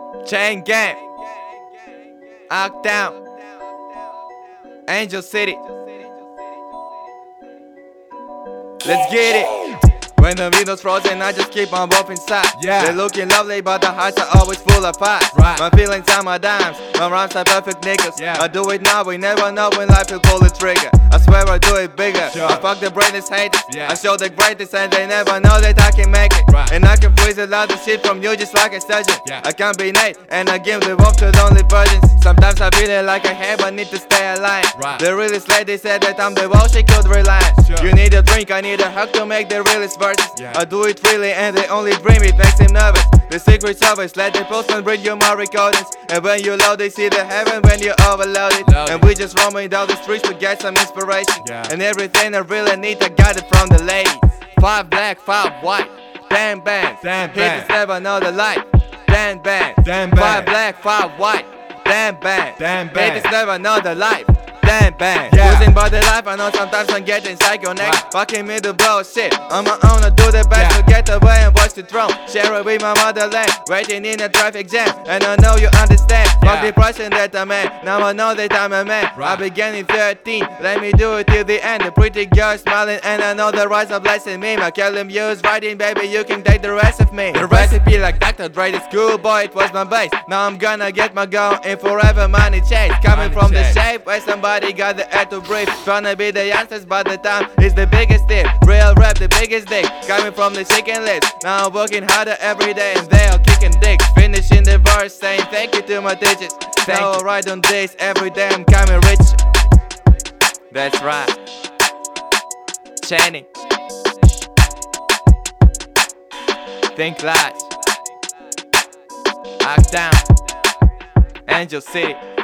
Chain Gang, Lockdown, Angel City. Let's get it. When the window's frozen, I just keep on both inside. They're looking lovely, but the hearts are always full of fire. My feelings are my dimes, my rhymes are perfect niggas. I do it now, we never know when life will pull the trigger. I swear I do it bigger. I fuck the greatest haters. I show the greatest and they never know that I can make it. And I can freeze a lot of shit from you just like a surgeon. I can't be Nate, and I give the wolf to lonely virgins. Sometimes I feel it like I have, I need to stay alive. The realest lady said that I'm the one she could rely on. You need a drink, I need a hug to make the realest verses. I do it really and they only dream, it makes them nervous. The secret service, let the postman bring you my recordings. And when you load, they see the heaven when you're overloaded. And we just roaming down the streets to get some inspiration. And everything I really need, I got it from the ladies. 5 black, 5 white, damn band. Haters never know the light, damn band. 5 black, 5 white, damn band. Haters never know the life, damn band. Losing by the life, I know sometimes I'm getting psycho next. Fucking me to blow shit on my own, I do the best to get away and watch the throne. Share it with my motherland, waiting in a traffic jam. And I know you understand, fuck depression that I'm in. Now I know that I'm a man. I began in 13, let me do it till the end. The pretty girl smiling and I know the rise of blessing me. My Callum Hughes writing, baby, you can take the rest of me. The recipe like Dr. Dre, the schoolboy, it was my base. Now I'm gonna get my goal in forever money chase. Coming from the shape where somebody got the air to breathe. Tryna be the youngsters, but the time is the biggest tip. Real rap, the biggest dick. Coming from the chicken list. Now I'm working harder every day and they are kicking dicks. Finishing the verse saying thank you to my teachers. Now I write on this every day, I'm coming rich. That's right. Channing. Think large. Lockdown. Angel City.